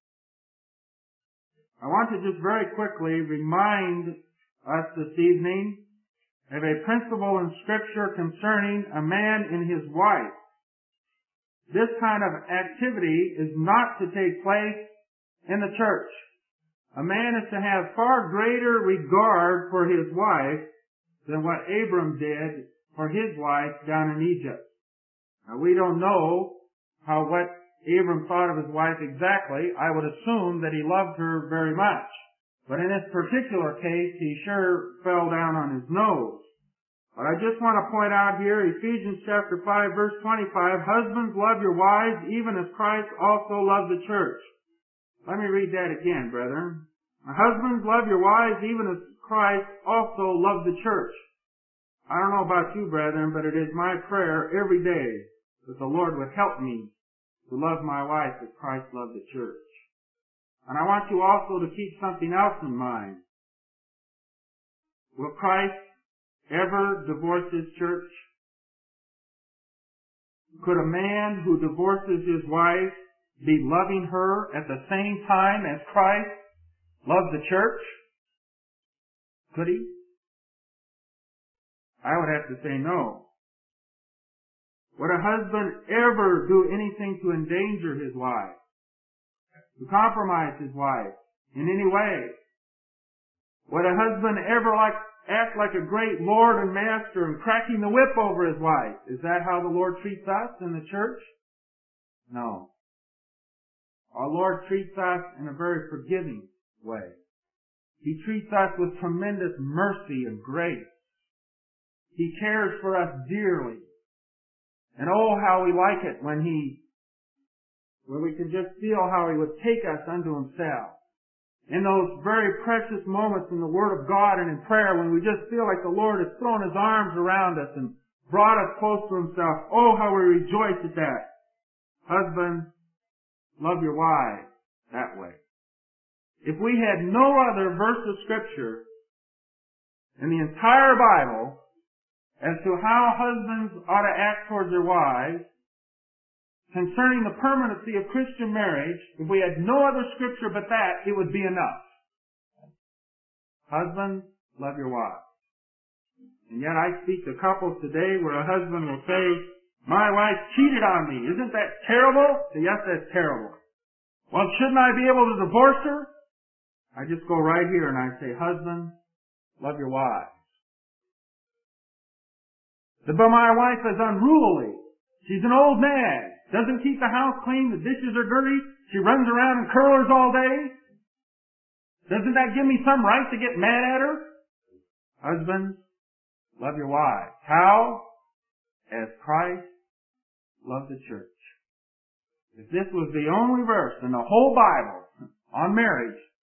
I want to just very quickly remind us this evening of a principle in Scripture concerning a man and his wife. This kind of activity is not to take place in the church. A man is to have far greater regard for his wife than what Abram did for his wife down in Egypt. Now we don't know how what Abram thought of his wife exactly. I would assume that he loved her very much. But in this particular case, he sure fell down on his nose. But I just want to point out here, Ephesians chapter five, verse twenty-five, husbands, love your wives, even as Christ also loved the church. Let me read that again, brethren. Husbands, love your wives, even as Christ also loved the church. I don't know about you, brethren, but it is my prayer every day that the Lord would help me to love my wife as Christ loved the church. And I want you also to keep something else in mind. Will Christ ever divorce his church? Could a man who divorces his wife be loving her at the same time as Christ loved the church? Could he? I would have to say no. Would a husband ever do anything to endanger his wife? To compromise his wife in any way? Would a husband ever like act like a great lord and master and cracking the whip over his wife? Is that how the Lord treats us in the church? No. Our Lord treats us in a very forgiving way. He treats us with tremendous mercy and grace. He cares for us dearly. And oh, how we like it when He, when we can just feel how He would take us unto Himself. In those very precious moments in the Word of God and in prayer, when we just feel like the Lord has thrown His arms around us and brought us close to Himself, oh, how we rejoice at that. Husbands, love your wives that way. If we had no other verse of Scripture in the entire Bible as to how husbands ought to act towards their wives, concerning the permanency of Christian marriage, if we had no other Scripture but that, it would be enough. Husbands, love your wives. And yet I speak to couples today where a husband will say, my wife cheated on me. Isn't that terrible? Say, yes, that's terrible. Well, shouldn't I be able to divorce her? I just go right here and I say, husbands, love your wives. But my wife is unruly. She's an old nag. Doesn't keep the house clean. The dishes are dirty. She runs around in curlers all day. Doesn't that give me some right to get mad at her? Husbands, love your wives. How? As Christ loved the church. If this was the only verse in the whole Bible on marriage,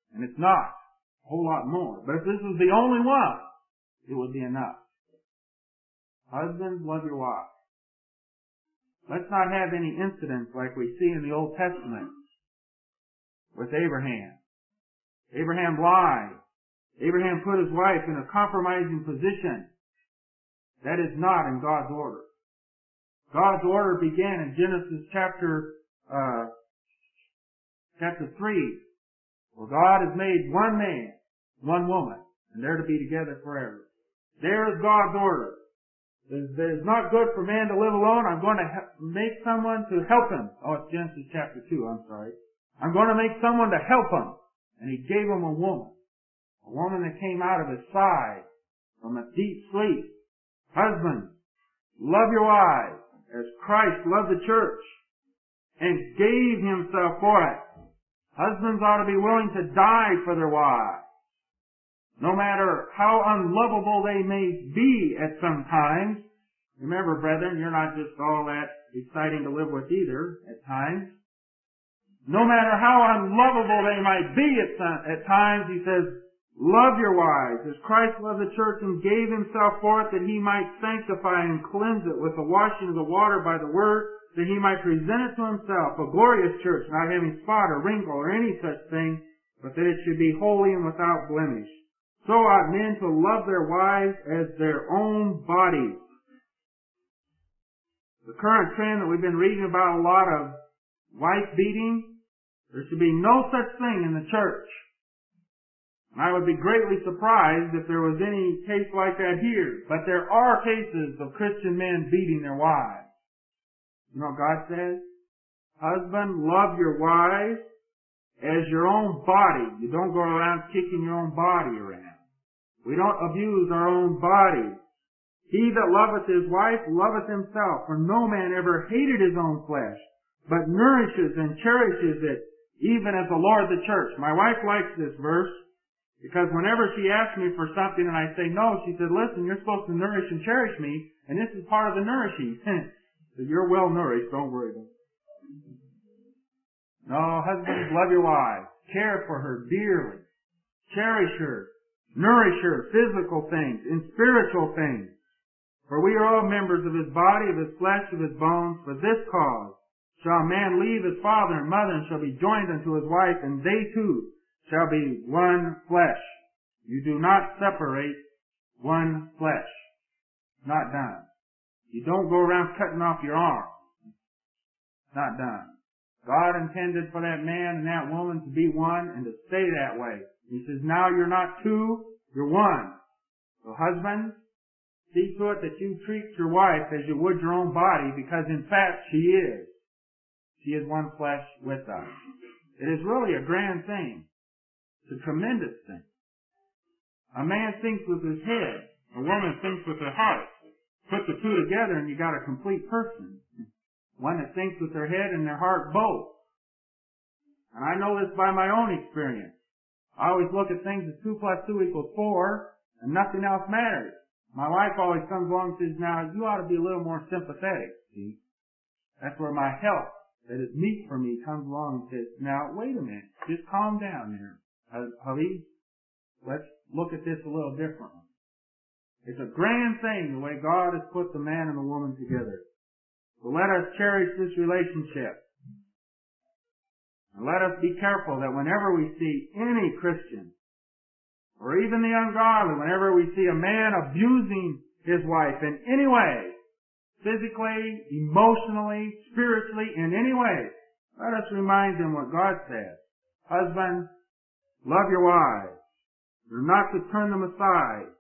And it's not. A whole lot more. But if this was the only one, it would be enough. Husbands, love your wives. Let's not have any incidents like we see in the Old Testament with Abraham. Abraham lied. Abraham put his wife in a compromising position. That is not in God's order. God's order began in Genesis chapter uh, chapter three, where God has made one man, one woman, and they're to be together forever. There is God's order. It is not good for man to live alone. I'm going to make someone to help him. Oh, it's Genesis chapter two, I'm sorry. I'm going to make someone to help him. And he gave him a woman. A woman that came out of his side from a deep sleep. Husbands, love your wives as Christ loved the church and gave himself for it. Husbands ought to be willing to die for their wives. No matter how unlovable they may be at some times. Remember, brethren, you're not just all that exciting to live with either at times. No matter how unlovable they might be at, some, at times, he says, love your wives as Christ loved the church and gave himself for it that he might sanctify and cleanse it with the washing of the water by the word, that he might present it to himself, a glorious church, not having spot or wrinkle or any such thing, but that it should be holy and without blemish. So ought men to love their wives as their own bodies. The current trend that we've been reading about a lot of wife beating, there should be no such thing in the church. And I would be greatly surprised if there was any case like that here. But there are cases of Christian men beating their wives. You know what God says? Husband, love your wives as your own body. You don't go around kicking your own body around. We don't abuse our own bodies. He that loveth his wife loveth himself, for no man ever hated his own flesh, but nourishes and cherishes it, even as the Lord the church. My wife likes this verse, because whenever she asks me for something and I say no, she said, listen, you're supposed to nourish and cherish me, and this is part of the nourishing. So you're well nourished, don't worry about it. No, husbands, love your wives. Care for her dearly. Cherish her. Nourish her, physical things, in spiritual things. For we are all members of his body, of his flesh, of his bones. For this cause shall a man leave his father and mother, and shall be joined unto his wife, and they two shall be one flesh. You do not separate one flesh. Not done. You don't go around cutting off your arm. Not done. God intended for that man and that woman to be one and to stay that way. He says, now you're not two, you're one. So husbands, see to it that you treat your wife as you would your own body, because in fact she is. She is one flesh with us. It is really a grand thing. It's a tremendous thing. A man thinks with his head. A woman thinks with her heart. Put the two together and you got a complete person. One that thinks with their head and their heart both. And I know this by my own experience. I always look at things as two plus two equals four, and nothing else matters. My wife always comes along and says, now, you ought to be a little more sympathetic, see? That's where my help, that is meat for me, comes along and says, now, wait a minute, just calm down there. Hubby, let's look at this a little differently. It's a grand thing, the way God has put the man and the woman together. So let us cherish this relationship. And let us be careful that whenever we see any Christian, or even the ungodly, whenever we see a man abusing his wife in any way, physically, emotionally, spiritually, in any way, let us remind them what God says. Husbands, love your wives. You're not to turn them aside.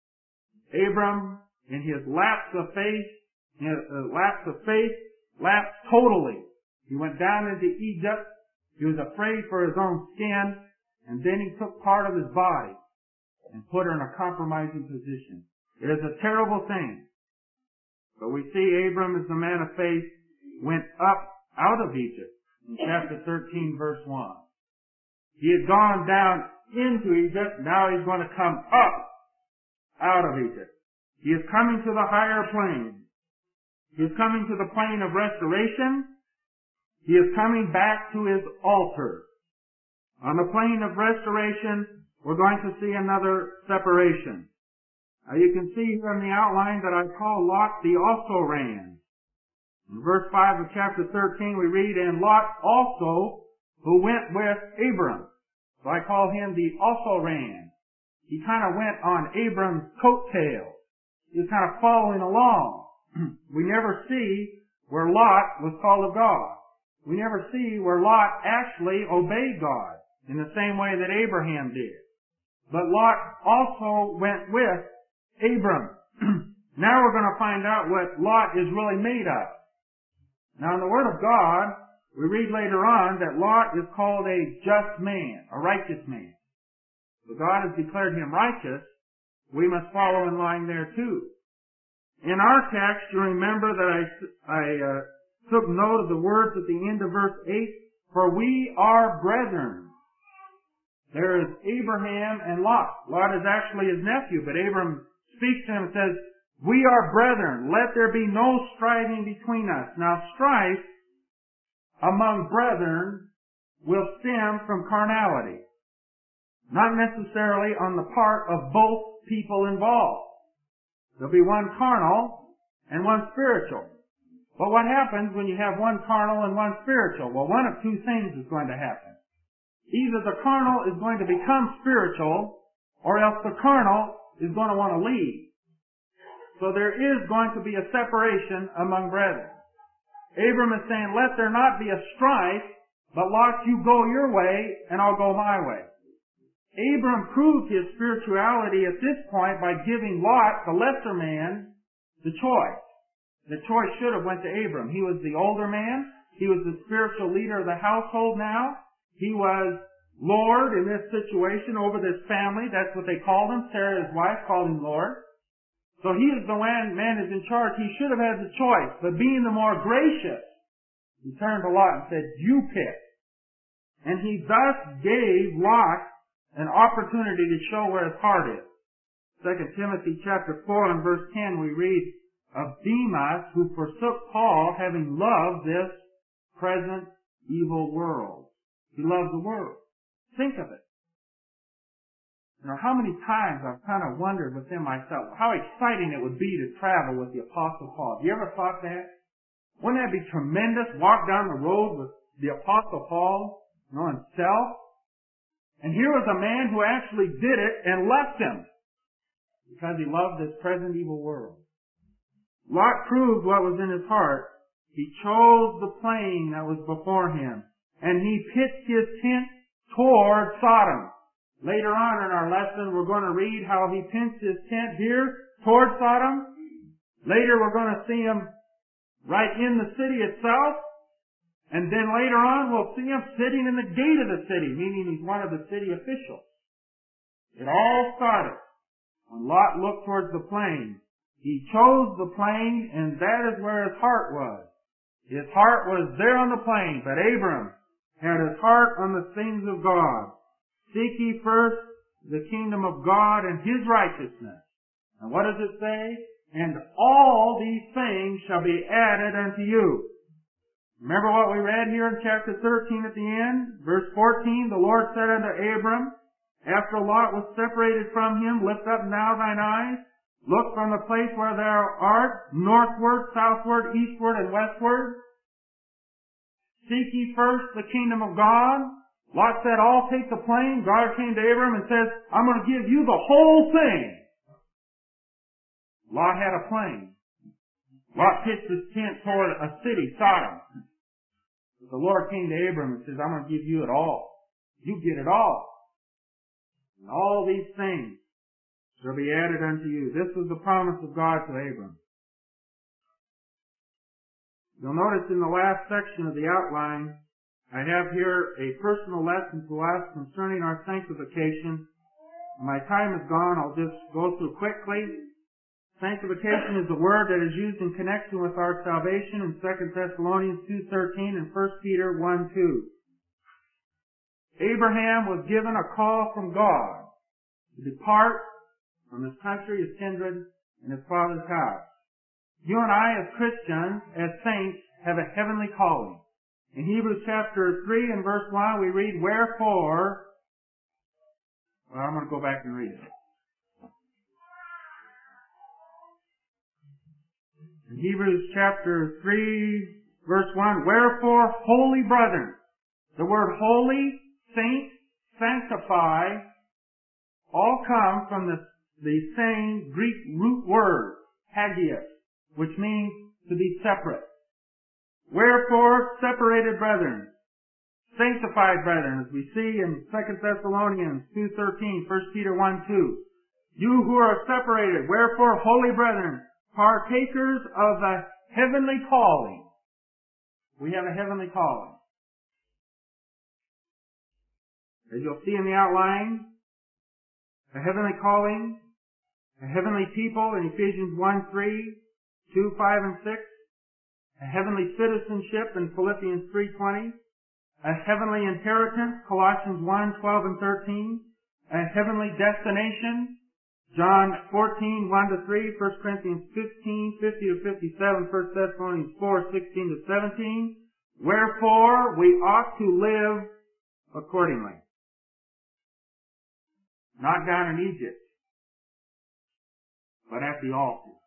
Abram, in his lapse of faith, his uh, lapse of faith, lapsed totally. He went down into Egypt. He was afraid for his own skin, and then he took part of his body and put her in a compromising position. It is a terrible thing. But we see Abram, as the man of faith, went up out of Egypt in chapter thirteen, verse one. He had gone down into Egypt, now he's going to come up out of Egypt. He is coming to the higher plane. He is coming to the plane of restoration. He is coming back to his altar. On the plane of restoration, we're going to see another separation. Now you can see here in the outline that I call Lot the also-ran. In verse five of chapter thirteen we read, and Lot also, who went with Abram. So I call him the also-ran. He kind of went on Abram's coattails. He was kind of following along. We never see where Lot was called of God. We never see where Lot actually obeyed God in the same way that Abraham did. But Lot also went with Abram. Now we're going to find out what Lot is really made of. Now in the Word of God, we read later on that Lot is called a just man, a righteous man. So God has declared him righteous. We must follow in line there too. In our text, you remember that I, I uh, took note of the words at the end of verse eight, for we are brethren. There is Abraham and Lot. Lot is actually his nephew, but Abram speaks to him and says, we are brethren. Let there be no striving between us. Now strife among brethren will stem from carnality. Not necessarily on the part of both people involved. There'll be one carnal and one spiritual. But what happens when you have one carnal and one spiritual? Well, one of two things is going to happen. Either the carnal is going to become spiritual, or else the carnal is going to want to leave. So there is going to be a separation among brethren. Abram is saying, let there not be a strife, but Lot, you go your way, and I'll go my way. Abram proved his spirituality at this point by giving Lot, the lesser man, the choice. The choice should have went to Abram. He was the older man. He was the spiritual leader of the household now. He was Lord in this situation over this family. That's what they called him. Sarah, his wife, called him Lord. So he is the man, man is in charge. He should have had the choice. But being the more gracious, he turned to Lot and said, you pick. And he thus gave Lot an opportunity to show where his heart is. Second Timothy chapter four and verse ten we read of Demas, who forsook Paul, having loved this present evil world. He loved the world. Think of it. You know, how many times I've kind of wondered within myself how exciting it would be to travel with the Apostle Paul. Have you ever thought that? Wouldn't that be tremendous? Walk down the road with the Apostle Paul, you know, himself. And here was a man who actually did it and left him because he loved this present evil world. Lot proved what was in his heart. He chose the plain that was before him, and he pitched his tent toward Sodom. Later on in our lesson, we're going to read how he pitched his tent here toward Sodom. Later, we're going to see him right in the city itself. And then later on, we'll see him sitting in the gate of the city, meaning he's one of the city officials. It all started when Lot looked towards the plain. He chose the plain, and that is where his heart was. His heart was there on the plain, but Abram had his heart on the things of God. Seek ye first the kingdom of God and his righteousness. And what does it say? And all these things shall be added unto you. Remember what we read here in chapter thirteen at the end? Verse fourteen, the Lord said unto Abram, after Lot was separated from him, lift up now thine eyes, look from the place where thou art, northward, southward, eastward, and westward. Seek ye first the kingdom of God. Lot said, I'll take the plain. God came to Abram and says, I'm going to give you the whole thing. Lot had a plain. Lot pitched his tent toward a city, Sodom. But the Lord came to Abram and says, I'm going to give you it all. You get it all. And all these things shall be added unto you. This was the promise of God to Abram. You'll notice in the last section of the outline, I have here a personal lesson to us concerning our sanctification. My time is gone. I'll just go through quickly. Sanctification is the word that is used in connection with our salvation in Second Thessalonians two thirteen and First Peter one two. Abraham was given a call from God to depart from his country, his kindred, and his father's house. You and I as Christians, as saints, have a heavenly calling. In Hebrews chapter three and verse one, we read, wherefore, well, I'm going to go back and read it. In Hebrews chapter three, verse one, wherefore, holy brethren, the word holy, saint, sanctify, all come from the, the same Greek root word, hagios, which means to be separate. Wherefore, separated brethren, sanctified brethren, as we see in Second Thessalonians two thirteen, First Peter one two, you who are separated, wherefore, holy brethren, partakers of the heavenly calling. We have a heavenly calling. As you'll see in the outline, a heavenly calling, a heavenly people in Ephesians one three, two, five, and six, a heavenly citizenship in Philippians three twenty, a heavenly inheritance, Colossians one twelve and thirteen, a heavenly destination, John fourteen, one to three, First Corinthians fifteen, fifty to fifty-seven, First Thessalonians four, sixteen to seventeen. Wherefore, we ought to live accordingly. Not down in Egypt, but at the altar.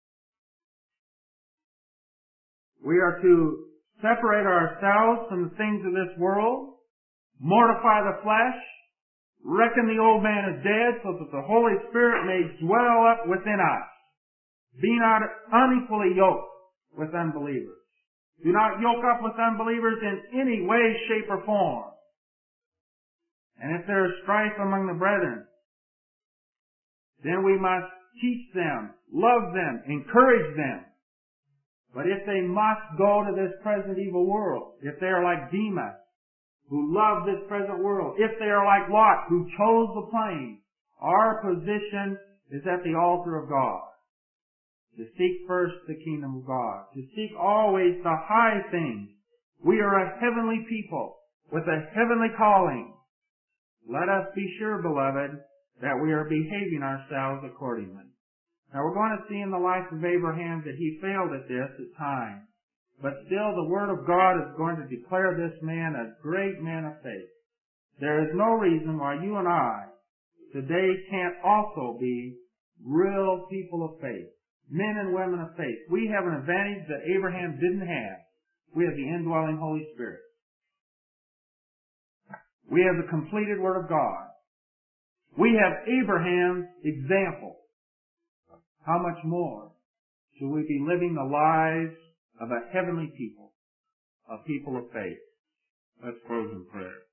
We are to separate ourselves from the things of this world, mortify the flesh, reckon the old man as dead, so that the Holy Spirit may dwell up within us. Be not unequally yoked with unbelievers. Do not yoke up with unbelievers in any way, shape, or form. And if there is strife among the brethren, then we must teach them, love them, encourage them. But if they must go to this present evil world, if they are like Demas, who love this present world, if they are like Lot, who chose the plain, our position is at the altar of God. To seek first the kingdom of God. To seek always the high things. We are a heavenly people with a heavenly calling. Let us be sure, beloved, that we are behaving ourselves accordingly. Now we're going to see in the life of Abraham that he failed at this at times. But still the Word of God is going to declare this man a great man of faith. There is no reason why you and I today can't also be real people of faith. Men and women of faith. We have an advantage that Abraham didn't have. We have the indwelling Holy Spirit. We have the completed Word of God. We have Abraham's example. How much more should we be living the lives of a heavenly people, a people of faith? Let's close in prayer.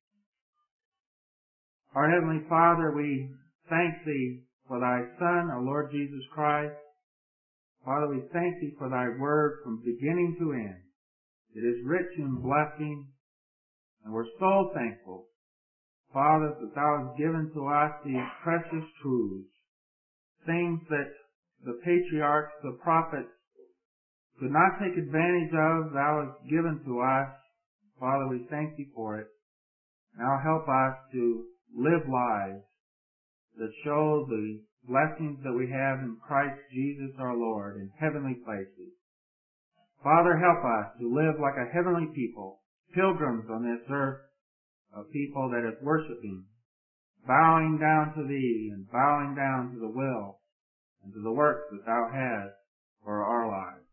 Our Heavenly Father, we thank Thee for Thy Son, our Lord Jesus Christ. Father, we thank Thee for Thy Word from beginning to end. It is rich in blessing, and we're so thankful, Father, that Thou hast given to us these precious truths, things that the patriarchs, the prophets, could not take advantage of. Thou hast given to us. Father, we thank Thee for it. Now help us to live lives that show the blessings that we have in Christ Jesus our Lord in heavenly places. Father, help us to live like a heavenly people, pilgrims on this earth, a people that is worshiping, bowing down to Thee and bowing down to the will and to the works that Thou hast for our lives.